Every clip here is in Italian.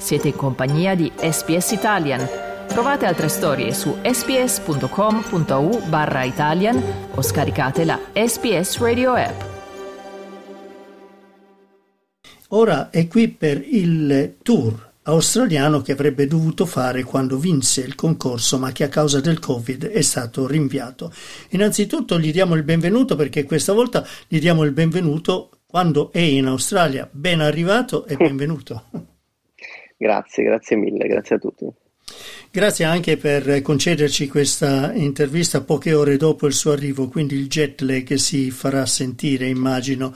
Siete in compagnia di SBS Italian. Trovate altre storie su sbs.com.au/Italian o scaricate la SBS Radio app. Ora è qui per il tour australiano che avrebbe dovuto fare quando vinse il concorso, ma che a causa del Covid è stato rinviato. Innanzitutto gli diamo il benvenuto, perché questa volta gli diamo il benvenuto quando è in Australia. Ben arrivato e benvenuto. Grazie mille, grazie a tutti. Grazie anche per concederci questa intervista poche ore dopo il suo arrivo, quindi il jet lag si farà sentire, immagino.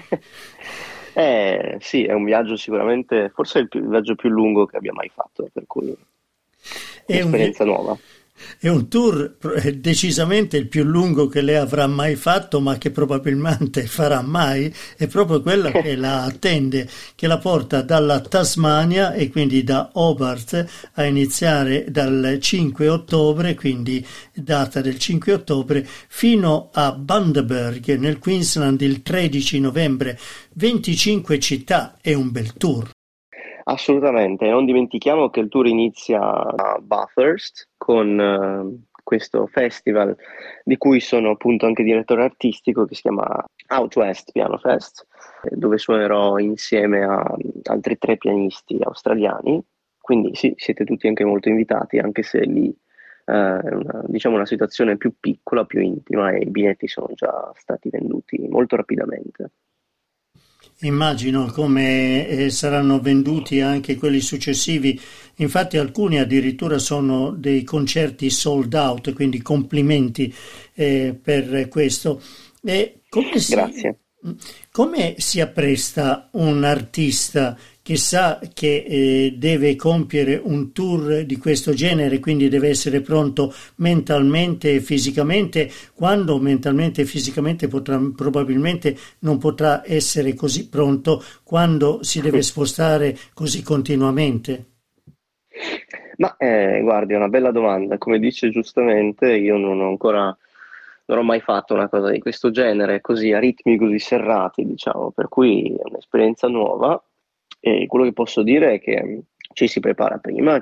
Sì, è un viaggio sicuramente, forse il viaggio più lungo che abbia mai fatto, per cui è un'esperienza nuova. È un tour decisamente il più lungo che lei avrà mai fatto, ma che probabilmente farà mai. È proprio quella che la attende, che la porta dalla Tasmania e quindi da Hobart a iniziare dal 5 ottobre, quindi data del 5 ottobre, fino a Bundaberg nel Queensland il 13 novembre. 25 città, è un bel tour. Assolutamente, non dimentichiamo che il tour inizia a Bathurst con questo festival di cui sono appunto anche direttore artistico, che si chiama Out West Piano Fest, dove suonerò insieme a altri 3 pianisti australiani, quindi sì, siete tutti anche molto invitati, anche se lì è una situazione più piccola, più intima, e i biglietti sono già stati venduti molto rapidamente. Immagino come saranno venduti anche quelli successivi, infatti alcuni addirittura sono dei concerti sold out, quindi complimenti per questo. Grazie. Come si appresta un artista che sa che deve compiere un tour di questo genere, quindi deve essere pronto mentalmente e fisicamente, quando mentalmente e fisicamente probabilmente non potrà essere così pronto quando si deve spostare così continuamente? Ma guardi, è una bella domanda. Come dice giustamente, io non ho mai fatto una cosa di questo genere, così a ritmi così serrati, diciamo, per cui è un'esperienza nuova, e quello che posso dire è che ci si prepara prima,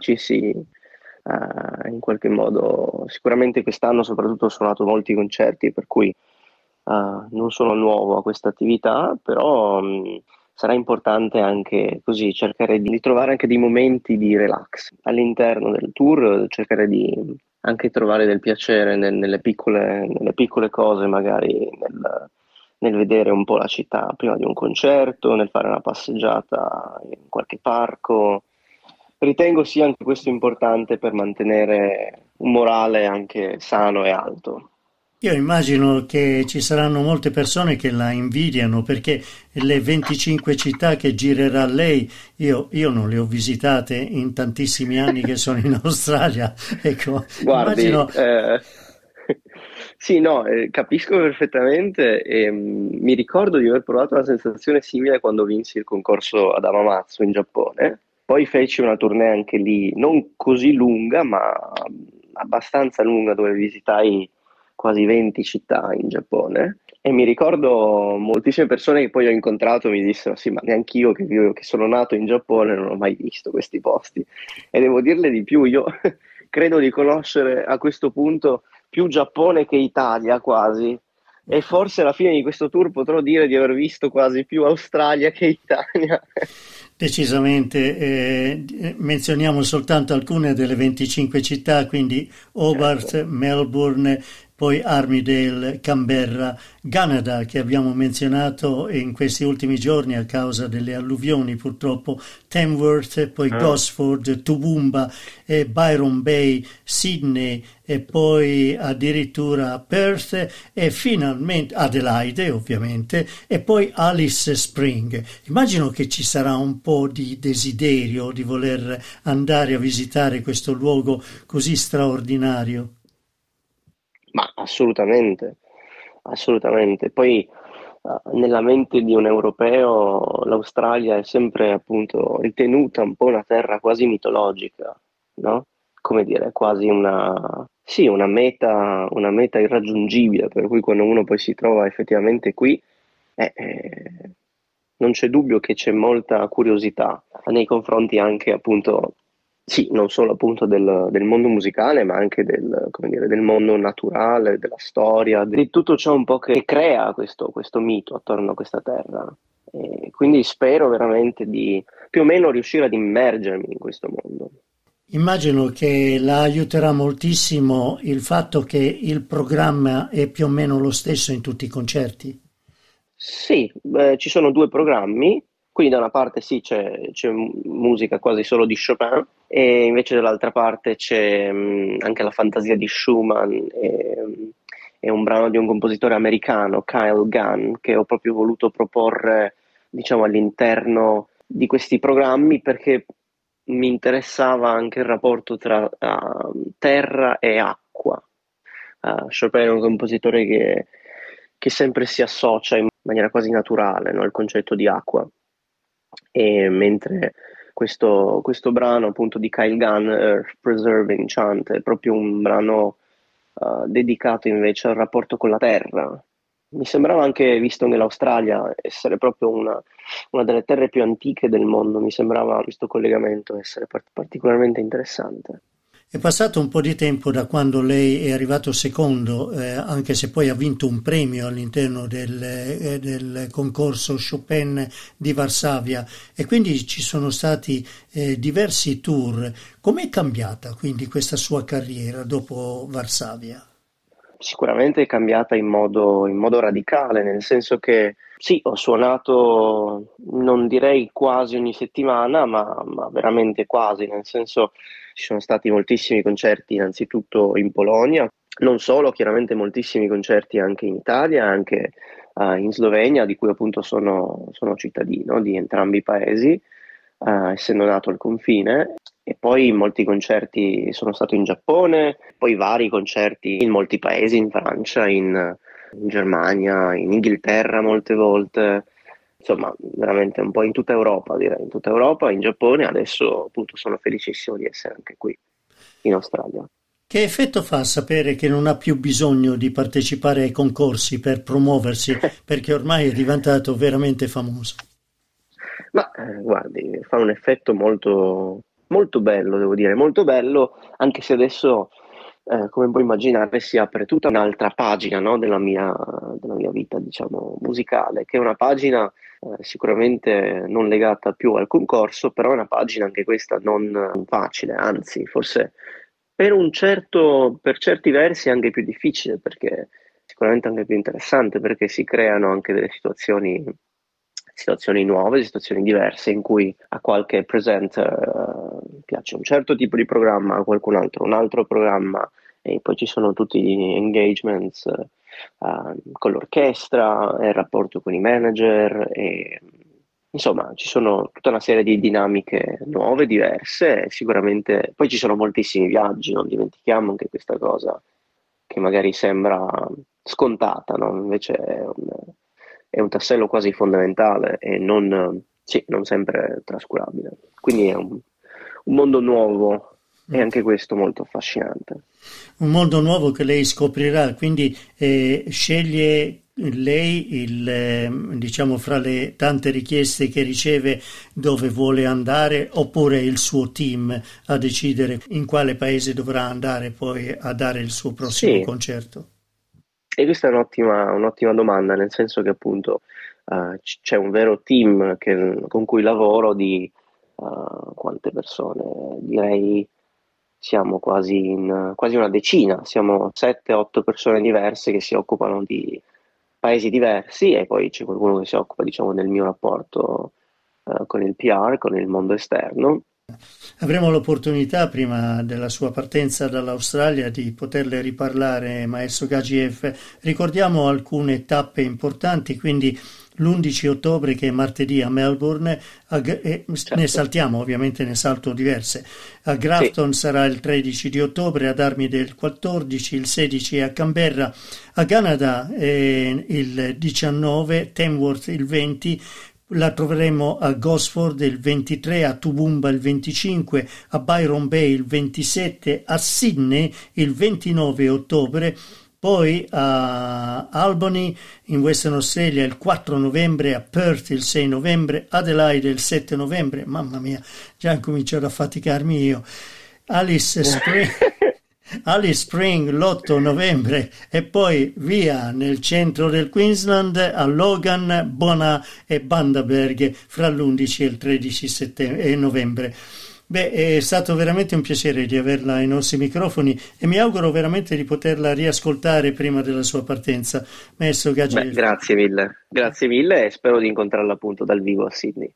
in qualche modo, sicuramente quest'anno soprattutto ho suonato molti concerti, per cui non sono nuovo a questa attività, però sarà importante anche così cercare di trovare anche dei momenti di relax all'interno del tour, cercare di anche trovare del piacere nelle piccole cose, magari nel vedere un po' la città prima di un concerto, nel fare una passeggiata in qualche parco. Ritengo sia anche questo importante per mantenere un morale anche sano e alto. Io immagino che ci saranno molte persone che la invidiano, perché le 25 città che girerà lei, io non le ho visitate in tantissimi anni che sono in Australia. Ecco, Guardi, immagino... sì, no, capisco perfettamente, e mi ricordo di aver provato una sensazione simile quando vinsi il concorso ad Hamamatsu in Giappone. Poi feci una tournée anche lì, non così lunga, ma abbastanza lunga, dove visitai quasi 20 città in Giappone, e mi ricordo moltissime persone che poi ho incontrato mi dissero: sì, ma neanch'io che sono nato in Giappone non ho mai visto questi posti. E devo dirle di più, io credo di conoscere a questo punto più Giappone che Italia quasi, e forse alla fine di questo tour potrò dire di aver visto quasi più Australia che Italia. Decisamente, menzioniamo soltanto alcune delle 25 città, quindi Hobart, Certo. Melbourne, poi Armidale, Canberra, Gunnedah, che abbiamo menzionato in questi ultimi giorni a causa delle alluvioni purtroppo, Tamworth, poi Gosford, Toowoomba, Byron Bay, Sydney, e poi addirittura Perth, e finalmente Adelaide ovviamente, e poi Alice Spring. Immagino che ci sarà un po' di desiderio di voler andare a visitare questo luogo così straordinario. Ma assolutamente, assolutamente. Poi nella mente di un europeo l'Australia è sempre appunto ritenuta un po' una terra quasi mitologica, no? Come dire, quasi sì, una meta irraggiungibile, per cui quando uno poi si trova effettivamente qui, eh, eh, non c'è dubbio che c'è molta curiosità nei confronti anche appunto, sì, non solo appunto del mondo musicale, ma anche come dire, del mondo naturale, della storia, di tutto ciò un po' che crea questo mito attorno a questa terra. E quindi spero veramente di più o meno riuscire ad immergermi in questo mondo. Immagino che la aiuterà moltissimo il fatto che il programma è più o meno lo stesso in tutti i concerti. Sì, ci sono due programmi, quindi da una parte sì c'è musica quasi solo di Chopin e invece dall'altra parte c'è anche la fantasia di Schumann e un brano di un compositore americano, Kyle Gunn, che ho proprio voluto proporre, diciamo, all'interno di questi programmi perché mi interessava anche il rapporto tra terra e acqua. Chopin è un compositore che sempre si associa in maniera quasi naturale, no, il concetto di acqua. E mentre questo brano appunto di Kyle Gunn, Earth Preserving Chant, è proprio un brano dedicato invece al rapporto con la terra. Mi sembrava anche, visto nell'Australia, essere proprio una delle terre più antiche del mondo, mi sembrava questo collegamento essere particolarmente interessante. È passato un po' di tempo da quando lei è arrivato secondo, anche se poi ha vinto un premio all'interno del concorso Chopin di Varsavia, e quindi ci sono stati diversi tour. Com'è cambiata quindi questa sua carriera dopo Varsavia? Sicuramente è cambiata in modo radicale, nel senso che sì, ho suonato, non direi quasi ogni settimana, ma veramente quasi, nel senso ci sono stati moltissimi concerti innanzitutto in Polonia, non solo, chiaramente moltissimi concerti anche in Italia, anche in Slovenia, di cui appunto sono cittadino di entrambi i paesi, essendo nato al confine. E poi molti concerti sono stato in Giappone, poi vari concerti in molti paesi, in Francia, in Germania, in Inghilterra molte volte, insomma veramente un po' in tutta Europa, direi, in tutta Europa, in Giappone, adesso appunto sono felicissimo di essere anche qui in Australia. Che effetto fa sapere che non ha più bisogno di partecipare ai concorsi per promuoversi, perché ormai è diventato veramente famoso? Ma guardi, fa un effetto molto, molto bello, devo dire, molto bello, anche se adesso, come puoi immaginare, si apre tutta un'altra pagina, no, della mia vita, diciamo, musicale, che è una pagina sicuramente non legata più al concorso, però è una pagina anche questa non facile, anzi, forse per certi versi anche più difficile, perché sicuramente anche più interessante, perché si creano anche delle situazioni nuove, situazioni diverse in cui a qualche presenter piace un certo tipo di programma, a qualcun altro un altro programma, e poi ci sono tutti gli engagements con l'orchestra, il rapporto con i manager, e insomma ci sono tutta una serie di dinamiche nuove, diverse, e sicuramente poi ci sono moltissimi viaggi, non dimentichiamo anche questa cosa che magari sembra scontata, no? Invece è un tassello quasi fondamentale e sì, non sempre trascurabile. Quindi è un mondo nuovo e anche questo molto affascinante. Un mondo nuovo che lei scoprirà, quindi sceglie lei diciamo fra le tante richieste che riceve dove vuole andare, oppure il suo team a decidere in quale paese dovrà andare poi a dare il suo prossimo Sì, concerto? e questa è un'ottima domanda, nel senso che appunto c'è un vero team con cui lavoro di quante persone? Direi siamo quasi una decina, siamo 7-8 persone diverse che si occupano di paesi diversi e poi c'è qualcuno che si occupa, diciamo, del mio rapporto con il PR, con il mondo esterno. Avremo l'opportunità, prima della sua partenza dall'Australia, di poterle riparlare, maestro Gagiev. Ricordiamo alcune tappe importanti, quindi l'11 ottobre, che è martedì, a Melbourne, ne Certo, saltiamo, ovviamente ne salto diverse. A sì, Grafton sarà il 13 di ottobre, ad Armidale il 14, il 16 a Canberra, a Canada il 19, Tamworth il 20, la troveremo a Gosford il 23, a Toowoomba il 25, a Byron Bay il 27, a Sydney il 29 ottobre, poi a Albany in Western Australia il 4 novembre, a Perth il 6 novembre, Adelaide il 7 novembre, mamma mia, già comincio ad affaticarmi io, Alice Spring l'8 novembre e poi via nel centro del Queensland a Logan, Bona e Bundaberg fra l'11 e il 13 novembre. È stato veramente un piacere di averla ai nostri microfoni e mi auguro veramente di poterla riascoltare prima della sua partenza. Maestro Gaggi. Grazie mille e spero di incontrarla appunto dal vivo a Sydney.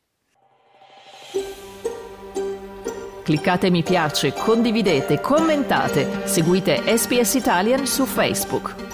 Cliccate mi piace, condividete, commentate, seguite SBS Italian su Facebook.